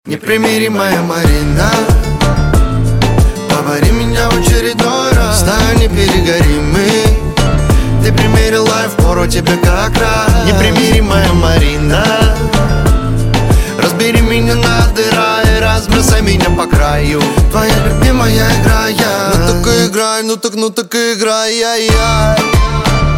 Непримиримая Марина, повари меня в очередной раз. Стань, не перегори мы. Ты примерила, впору тебе как раз. Непримиримая Марина, разбери меня на дыра и разбросай меня по краю. Твоя любимая игра, я. Ну так играй, ну так играй, я.